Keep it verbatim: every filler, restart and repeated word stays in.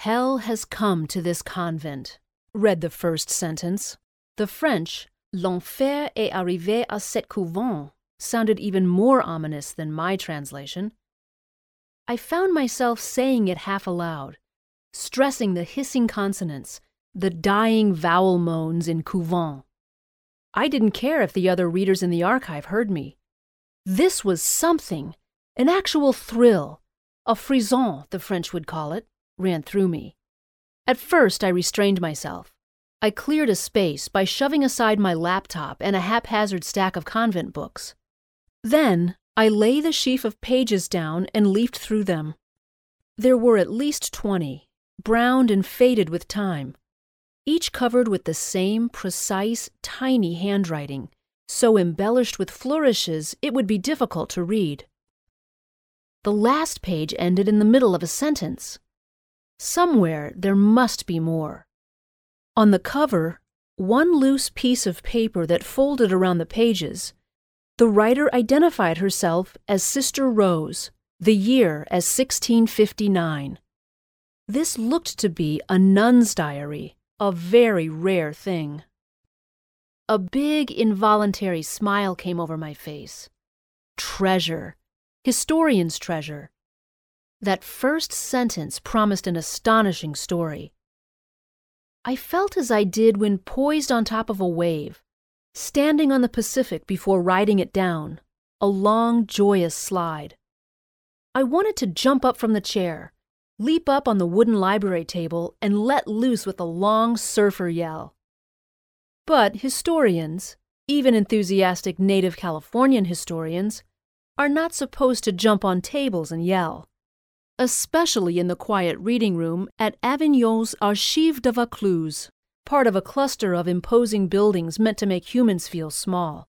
Hell has come to this convent, read the first sentence. The French, l'enfer est arrivé à cet couvent, sounded even more ominous than my translation. I found myself saying it half aloud, stressing the hissing consonants, the dying vowel moans in couvent. I didn't care if the other readers in the archive heard me. This was something, an actual thrill, a frisson, the French would call it, ran through me. At first, I restrained myself. I cleared a space by shoving aside my laptop and a haphazard stack of convent books. Then, I lay the sheaf of pages down and leafed through them. There were at least twenty, browned and faded with time, each covered with the same precise, tiny handwriting, so embellished with flourishes it would be difficult to read. The last page ended in the middle of a sentence. Somewhere there must be more. On the cover, one loose piece of paper that folded around the pages, the writer identified herself as Sister Rose, the year as sixteen fifty-nine. This looked to be a nun's diary, a very rare thing. A big, involuntary smile came over my face. Treasure. Historian's treasure. That first sentence promised an astonishing story. I felt as I did when poised on top of a wave, standing on the Pacific before riding it down, a long, joyous slide. I wanted to jump up from the chair, leap up on the wooden library table, and let loose with a long surfer yell. But historians, even enthusiastic native Californian historians, are not supposed to jump on tables and yell, especially in the quiet reading room at Avignon's Archives de Vaucluse, part of a cluster of imposing buildings meant to make humans feel small.